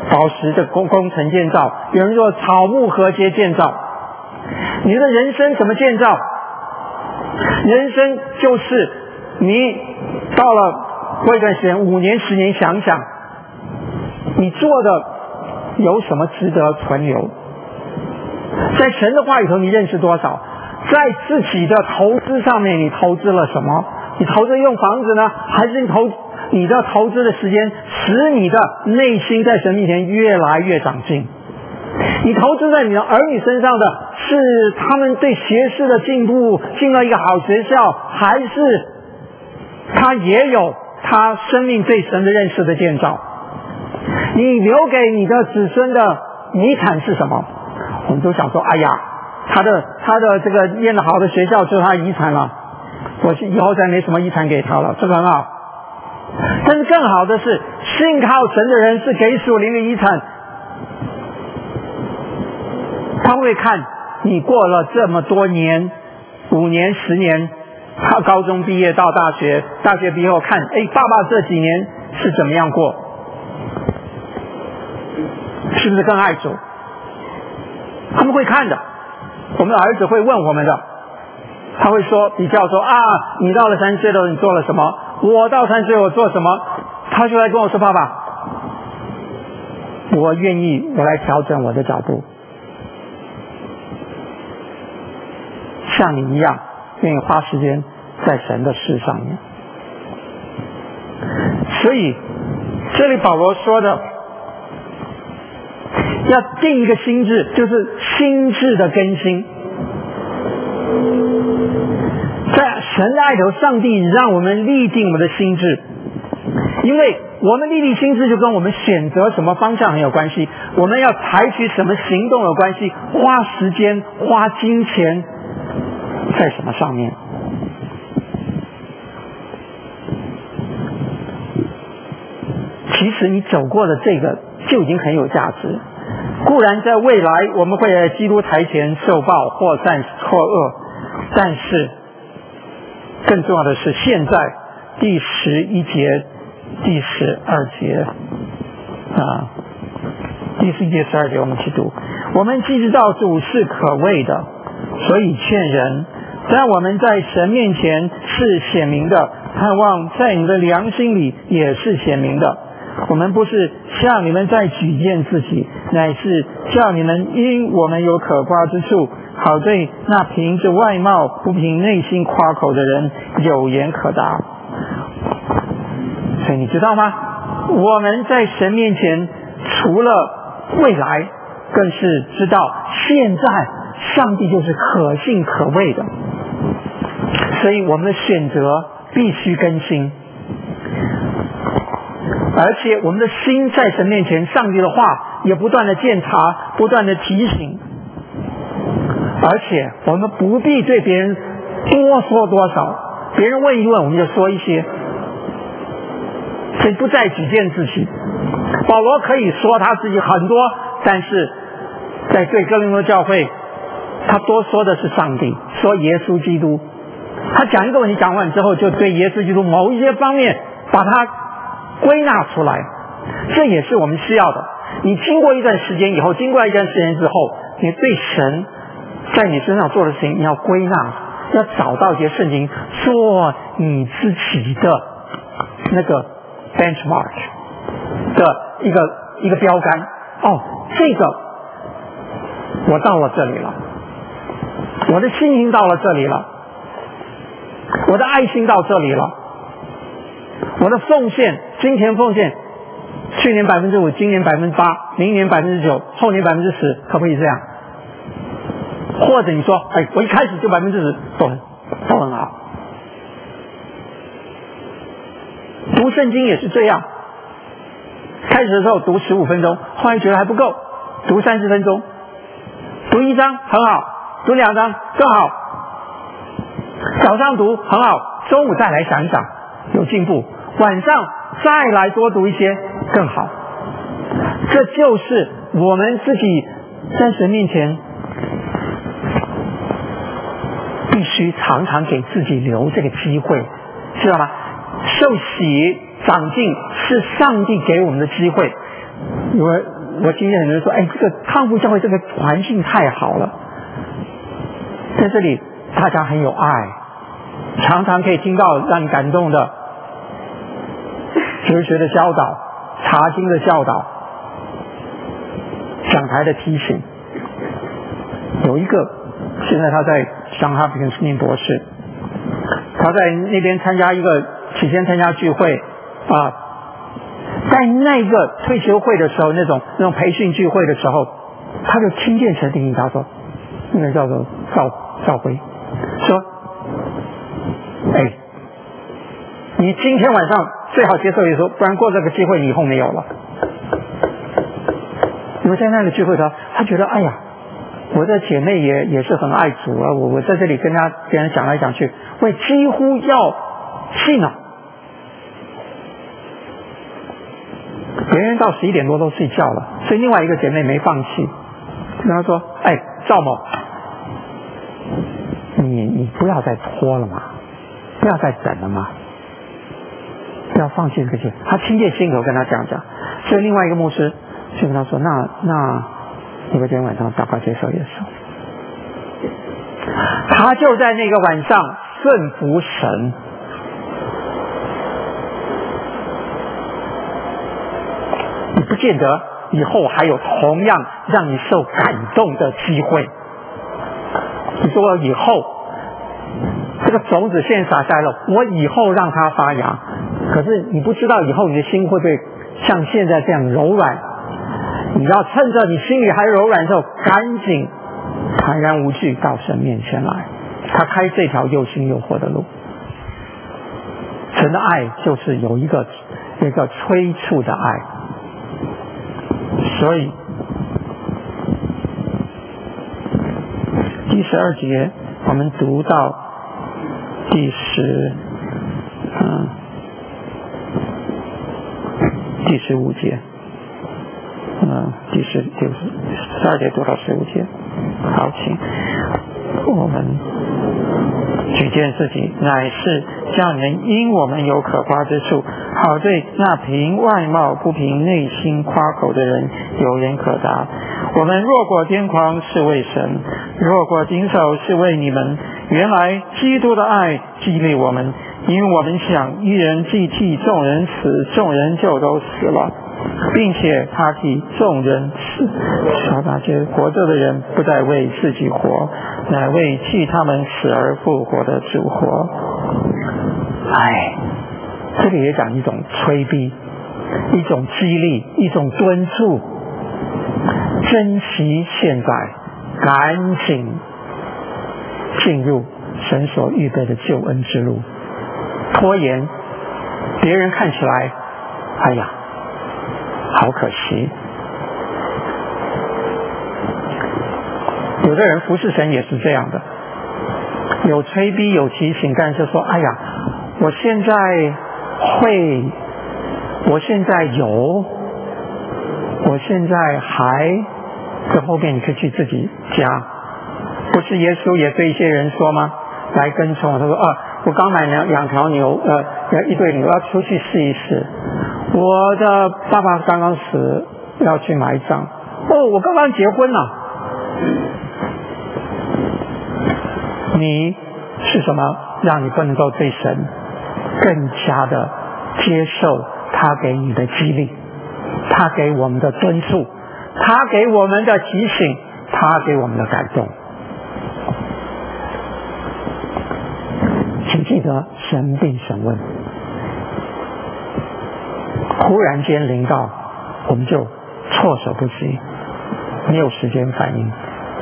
宝石的工工程建造，有人说草木河街建造。你的人生怎么建造？人生就是你到了过一段时间，五年十年，想想你做的有什么值得存留。在神的话语头你认识多少？在自己的投资上面你投资了什么？你投资用房子呢，还是你投你的投资的时间使你的内心在神面前越来越长进？你投资在你的儿女身上的是他们对学识的进步，进了一个好学校，还是他也有他生命对神的认识的建造？你留给你的子孙的遗产是什么？我们都想说，哎呀，他的他的这个念得好的学校就是他的遗产了，我以后再没什么遗产给他了，这个很好。但是更好的是，信靠神的人是给属灵的遗产。他会看你过了这么多年，五年十年，他高中毕业到大学，大学毕业后看，哎，爸爸这几年是怎么样过，是不是更爱主？他们会看的，我们的儿子会问我们的，他会说比较说啊，你到了三十岁的时候你做了什么？我到三十岁我做什么？他就来跟我说，爸爸，我愿意我来调整我的脚步，像你一样愿意花时间在神的事上面。所以这里保罗说的要定一个心志，就是心志的更新。在神的爱头，上帝让我们立定我们的心志，因为我们立定心志就跟我们选择什么方向很有关系，我们要采取什么行动有关系，花时间花金钱在什么上面。其实你走过的这个就已经很有价值。固然在未来我们会在基督台前受报，或善或恶，但是更重要的是现在第十一节第十二节啊，第十一节十二节我们去读，我们既知道主是可畏的，所以劝人，但我们在神面前是显明的，盼望在你的良心里也是显明的。我们不是向你们在举荐自己，乃是叫你们因我们有可夸之处，好对那凭着外貌不凭内心夸口的人有言可答。所以你知道吗？我们在神面前除了未来，更是知道现在上帝就是可信可畏的，所以我们的选择必须更新。而且我们的心在神面前，上帝的话也不断的检查，不断的提醒，而且我们不必对别人多说多少，别人问一问我们就说一些，所以不再举荐自己。保罗可以说他自己很多，但是在对哥林多教会他多说的是上帝，说耶稣基督。他讲一个问题讲完之后，就对耶稣基督某一些方面把它归纳出来，这也是我们需要的。你经过一段时间以后，经过一段时间之后，你对神在你身上做的事情你要归纳，要找到一些圣经做你自己的那个 benchmark 的一个一个标杆。哦，这个我到了这里了，我的心情到了这里了，我的爱心到这里了，我的奉献金钱奉献去年百分之五，今年百分之八，明年百分之九，后年百分之十，可不可以这样？或者你说，哎，我一开始就百分之十，都很都很好。读圣经也是这样，开始的时候读十五分钟，后来觉得还不够，读三十分钟，读一章很好，读两章更好，早上读很好，中午再来想一想有进步，晚上再来多读一些更好。这就是我们自己在神面前必须常常给自己留这个机会，知道吗？受洗长进是上帝给我们的机会。有人我今天很多人说，哎，这个康复教会这个环境太好了，在这里大家很有爱，常常可以听到让你感动的哲学的教导、查经的教导、讲台的提醒。有一个现在他在上哈佛念博士，他在那边参加一个起先参加聚会啊，在那个退休会的时候，那种那种培训聚会的时候，他就听见神提醒他说，那个叫做赵赵辉说，哎，你今天晚上最好接受耶稣，不然过这个机会你以后没有了。因为在那个聚会上，他觉得哎呀，我的姐妹也也是很爱主啊，我我在这里跟他跟人讲来讲去，我几乎要信了。别人到十一点多都睡觉了，所以另外一个姐妹没放弃，跟他说：“哎，赵某，你你不要再拖了嘛，不要再等了嘛，不要放弃这个事。”他亲切心口跟他讲讲，所以另外一个牧师就跟他说：“那那你会今天晚上祷告接受耶稣。”他就在那个晚上顺服神。你不见得以后还有同样让你受感动的机会。你说以后这个种子现在撒下来了，我以后让它发芽，可是你不知道以后你的心会不会像现在这样柔软。你要趁着你心里还柔软的时候，赶紧坦然无惧到神面前来，他开这条又新又活的路。神的爱就是有一个一个催促的爱，所以第十二节我们读到第十嗯第十五节，嗯第十第十二节读到十五节。好，请我们举荐自己，乃是叫你们因我们有可夸之处，好对那凭外貌不凭内心夸口的人有言可答。我们若果癫狂是为神，若果谨守是为你们。原来基督的爱激励我们，因为我们想一人既替众人死，众人就都死了，并且他替众人死，使那些活着的人不再为自己活，乃为替他们死而复活的主活。哎，这里也讲一种催逼，一种激励，一种敦促，珍惜现在，赶紧进入神所预备的救恩之路。拖延，别人看起来哎呀好可惜。有的人服侍神也是这样的，有催逼有提醒，但是说哎呀我现在会，我现在有，我现在还，这后面你可以去自己加。不是耶稣也对一些人说吗？来跟从我，他说啊，我刚买两两条牛，呃，一对牛，要出去试一试。我的爸爸刚刚死，要去埋葬。哦，我刚刚结婚了。你是什么让你不能够对神更加的接受他给你的激励，他给我们的敦促，他给我们的提醒，他给我们的感动。请记得神并审问，忽然间临到，我们就措手不及，没有时间反应。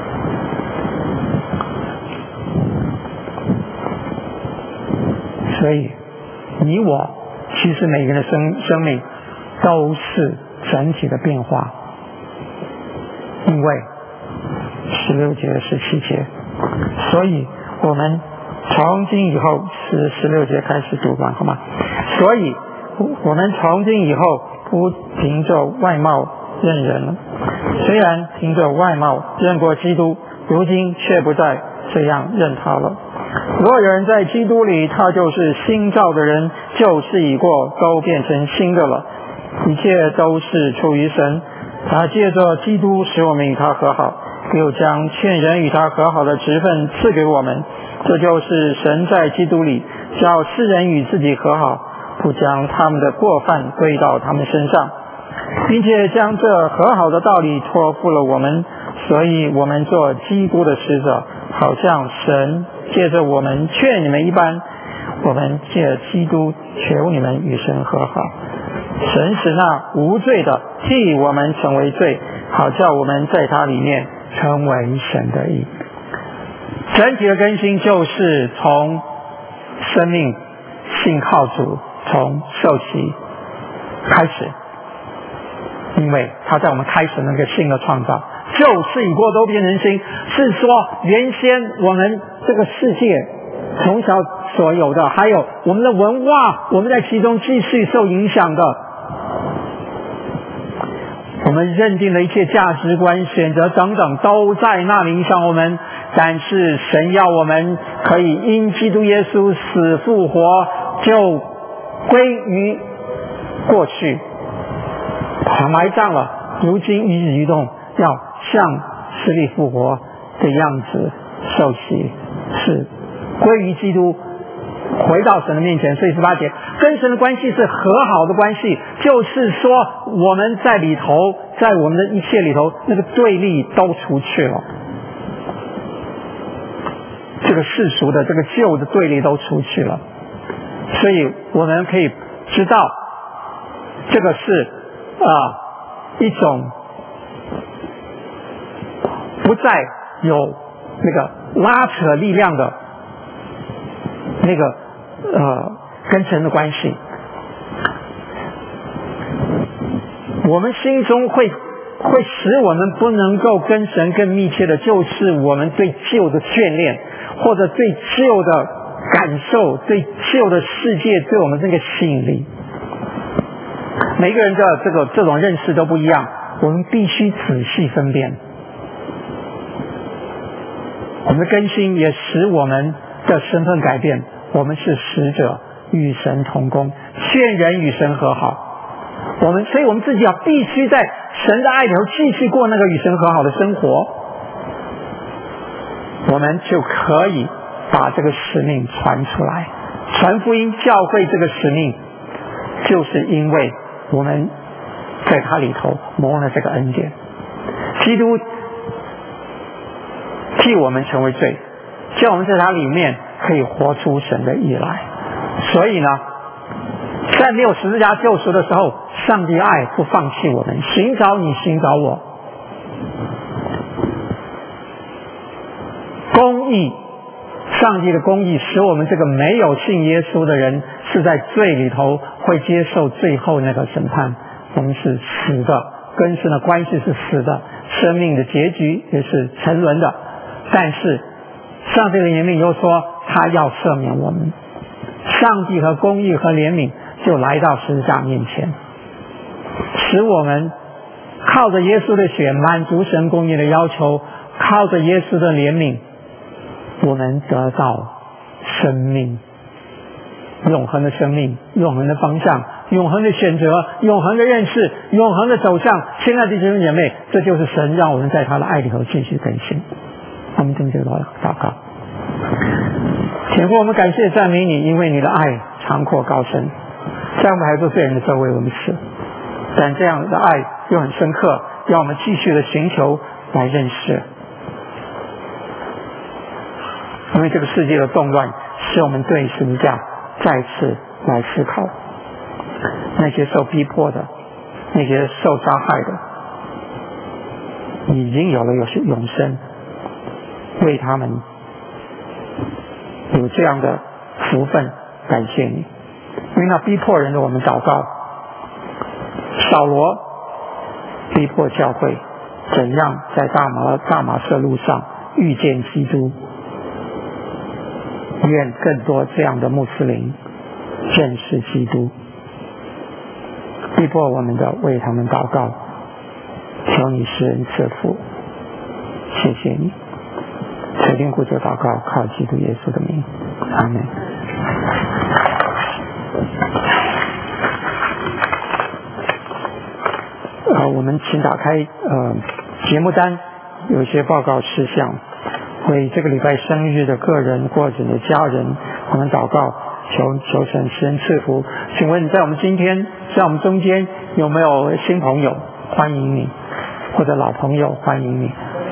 所以你我其实每个人的生生命都是整体的变化，因为十六节十七节，所以我们从今以后是十六节开始读完好吗？所以我们从今以后不凭着外貌认人了，虽然凭着外貌认过基督，如今却不再这样认他了。若有人在基督里，他就是新造的人，旧事已过，都变成新的了。一切都是出于神， 他借着基督使我们与他和好，又将劝人与他和好的职分赐给我们。这就是神在基督里叫世人与自己和好，不将他们的过犯归到他们身上，并且将这和好的道理托付了我们。所以我们做基督的使者，好像神借着我们劝你们一般，我们借基督求你们与神和好。神使那无罪的替我们成为罪，好叫我们在他里面成为神的义。整体的更新就是从生命信靠主，从受洗开始，因为他在我们开始那个新的创造，旧事已过都变成新，是说原先我们这个世界从小所有的，还有我们的文化，我们在其中继续受影响的，我们认定的一切价值观、选择等等，都在那里影响我们。但是神要我们可以因基督耶稣死复活，就归于过去，把埋葬了，如今一日一动，要像死里复活的样子受洗，是归于基督，回到神的面前。所以十八节跟神的关系是和好的关系，就是说我们在里头，在我们的一切里头，那个对立都除去了，这个世俗的这个旧的对立都除去了，所以我们可以知道这个是啊、呃、一种不再有那个拉扯力量的那个呃跟神的关系。我们心中会会使我们不能够跟神更密切的，就是我们对旧的眷恋，或者对旧的感受，对旧的世界对我们这个吸引力。每个人的这个这种认识都不一样，我们必须仔细分辨。我们的更新也使我们的身份改变，我们是使者，与神同工，劝人与神和好。我们所以我们自己要必须在神的爱里头继续过那个与神和好的生活，我们就可以把这个使命传出来。传福音教会这个使命，就是因为我们在他里头蒙了这个恩典，基督替我们成为罪，叫我们在他里面可以活出神的义来。所以呢，在没有十字架救赎的时候，上帝爱不放弃我们，寻找你，寻找我。公义，上帝的公义使我们这个没有信耶稣的人是在罪里头会接受最后那个审判，我们是死的，跟神的关系是死的，生命的结局也是沉沦的。但是上帝的怜悯又说他要赦免我们，上帝和公义和怜悯就来到十字架面前，使我们靠着耶稣的血满足神公义的要求，靠着耶稣的怜悯，我们得到生命，永恒的生命，永恒的方向，永恒的选择，永恒的认识，永恒的走向。亲爱的弟兄姐妹，这就是神让我们在他的爱里头继续更新。我们正确祷告。天父，我们感谢赞美你，因为你的爱长阔高深，在我们还做罪人的时候为我们死，但这样的爱又很深刻，要我们继续的寻求来认识。因为这个世界的动乱使我们对十字架再次来思考，那些受逼迫的，那些受杀害的已经有了有永生，为他们有这样的福分感谢你。因为那逼迫人的我们祷告，扫罗逼迫教会怎样在大马大马色路上遇见基督，愿更多这样的穆斯林认识基督。逼迫我们的为他们祷告，求你施恩赐福，谢谢你。垂听故作祷告，靠基督耶稣的名，阿们。好。 我们请打开呃节目单，有一些报告事项，为这个礼拜生日的个人或者你的家人，我们祷告，求求神施恩赐福。请问在我们今天，在我们中间有没有新朋友？欢迎你，或者老朋友，欢迎你。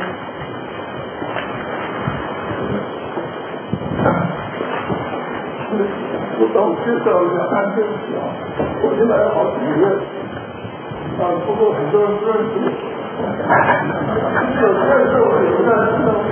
我帮我介绍一下安贞祥，我已经来了好几个月，啊，不过很多人不认识我。有认识我，有认识我，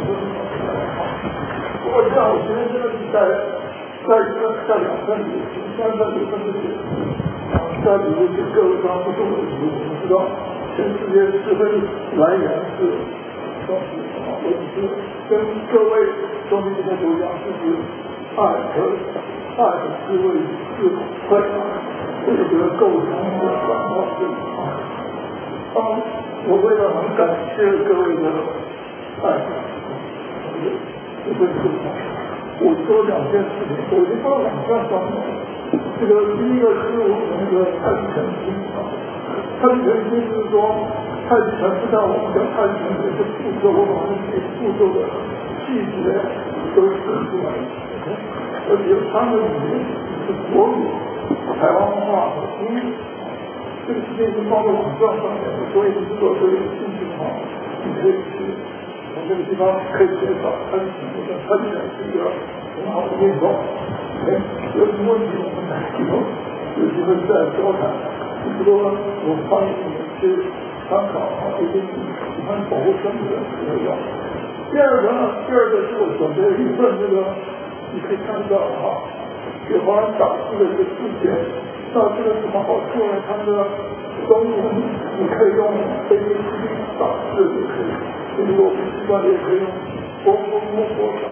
不过这样，我今天这个是在在一个在两三里，三三里三里，啊，在里面是各个方不同的题目，我们知道全世界智慧来源是都是什么？我只是跟各位说明这个主讲，就是爱和。爱的智慧智慧，这个构成的转化性啊。当我为了很感谢各位的爱，这个智慧，我说两件事情，我就说两件方面。这个第一个是我们那个太极拳经啊，太极拳经就是说，太极拳不但我们讲太极拳这些步骤，我把那些步骤的细节都指出来。而且他们语言是国语、台湾话和英语，这个事情是放在网站上面的，所以如果说有兴趣的话，你可以去从这个地方可以介绍它是什么的，它是一个很好的运动。哎，有什么问题我们以后有机会再交谈。不过我欢迎你们去参考啊，一定喜欢保护身体的朋友。第二个呢，第二个是我准备了一份这个。你可以看到哈，给华人打字的一个字典，那这个什么好处呢？它的中文你可以用 A B C 打字，也可以；如果不习惯，也可以用波波波波打。